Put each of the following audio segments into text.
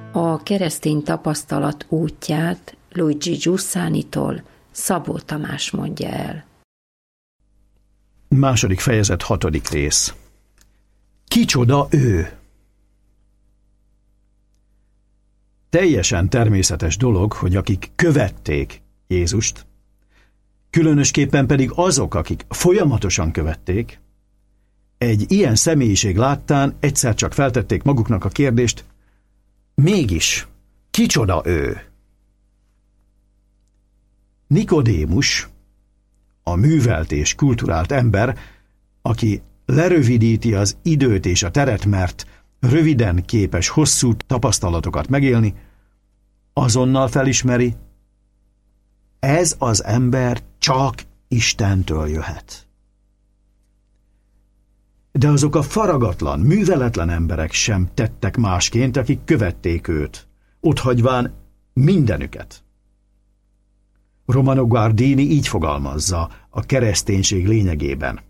A keresztény tapasztalat útját Luigi Giussánitól Szabó Tamás mondja el. 2. fejezet 6. rész. Kicsoda ő? Teljesen természetes dolog, hogy akik követték Jézust, különösképpen pedig azok, akik folyamatosan követték, egy ilyen személyiség láttán egyszer csak feltették maguknak a kérdést, mégis, kicsoda ő? Nikodémus, a művelt és kulturált ember, aki lerövidíti az időt és a teret, mert röviden képes hosszú tapasztalatokat megélni, azonnal felismeri, ez az ember csak Istentől jöhet. De azok a faragatlan, műveletlen emberek sem tettek másként, akik követték őt, otthagyván mindenüket. Romano Guardini így fogalmazza a kereszténység lényegében.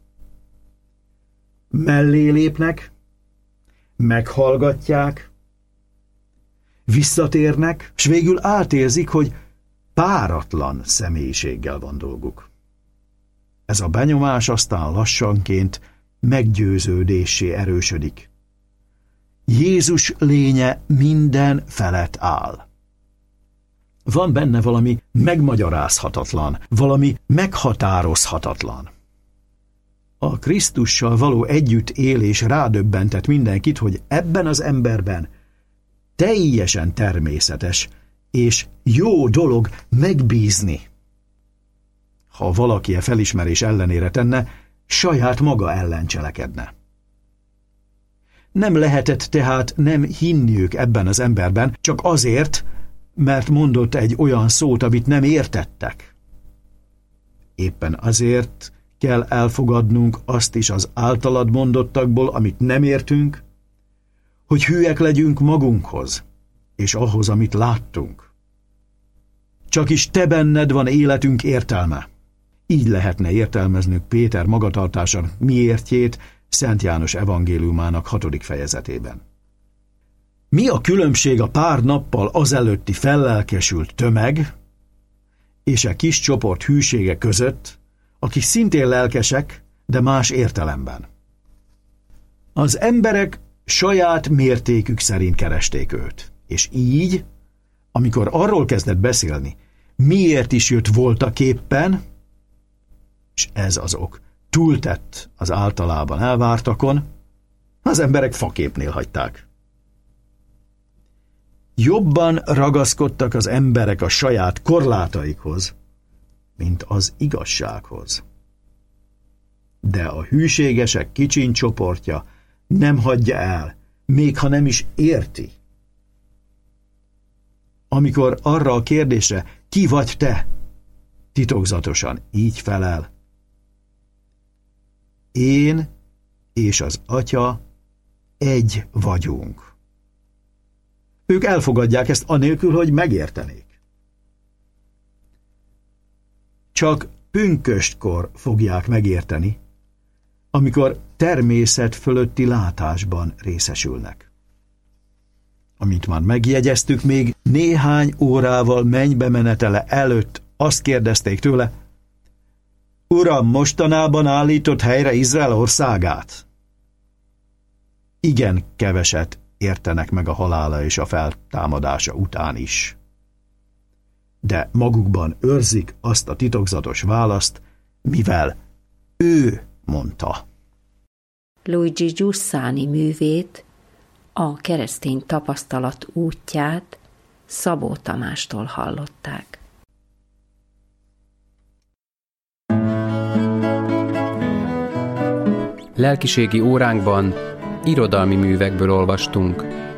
Mellé lépnek, meghallgatják, visszatérnek, s végül átérzik, hogy páratlan személyiséggel van dolguk. Ez a benyomás aztán lassanként meggyőződéssé erősödik. Jézus lénye minden felett áll. Van benne valami megmagyarázhatatlan, valami meghatározhatatlan. A Krisztussal való együttélés rádöbbentett mindenkit, hogy ebben az emberben teljesen természetes és jó dolog megbízni. Ha valaki a felismerés ellenére tenne, saját maga ellen cselekedne. Nem lehetett tehát nem hinniük ebben az emberben, csak azért, mert mondott egy olyan szót, amit nem értettek. Éppen azért kell elfogadnunk azt is az általad mondottakból, amit nem értünk, hogy hűek legyünk magunkhoz, és ahhoz, amit láttunk. Csak is te benned van életünk értelme. Így lehetne értelmeznünk Péter magatartásának miértjét Szent János evangéliumának 6. fejezetében. Mi a különbség a pár nappal azelőtti fellelkesült tömeg és a kis csoport hűsége között, akik szintén lelkesek, de más értelemben? Az emberek saját mértékük szerint keresték őt, és így, amikor arról kezdett beszélni, miért is jött voltaképpen, és ez az ok túltett az általában elvártakon, az emberek faképnél hagyták. Jobban ragaszkodtak az emberek a saját korlátaikhoz, mint az igazsághoz. De a hűségesek kicsiny csoportja nem hagyja el, még ha nem is érti. Amikor arra a kérdésre, ki vagy te, titokzatosan így felel: én és az Atya egy vagyunk. Ők elfogadják ezt anélkül, hogy megértenék. Csak pünköstkor fogják megérteni, amikor természet fölötti látásban részesülnek. Amint már megjegyeztük, még néhány órával mennybe menetele előtt azt kérdezték tőle: Uram, mostanában állított helyre Izrael országát? Igen keveset értenek meg a halála és a feltámadása után is. De magukban őrzik azt a titokzatos választ, mivel ő mondta. Luigi Giussani művét, a keresztény tapasztalat útját Szabó Tamástól hallották. Lelkiségi óránkban irodalmi művekből olvastunk.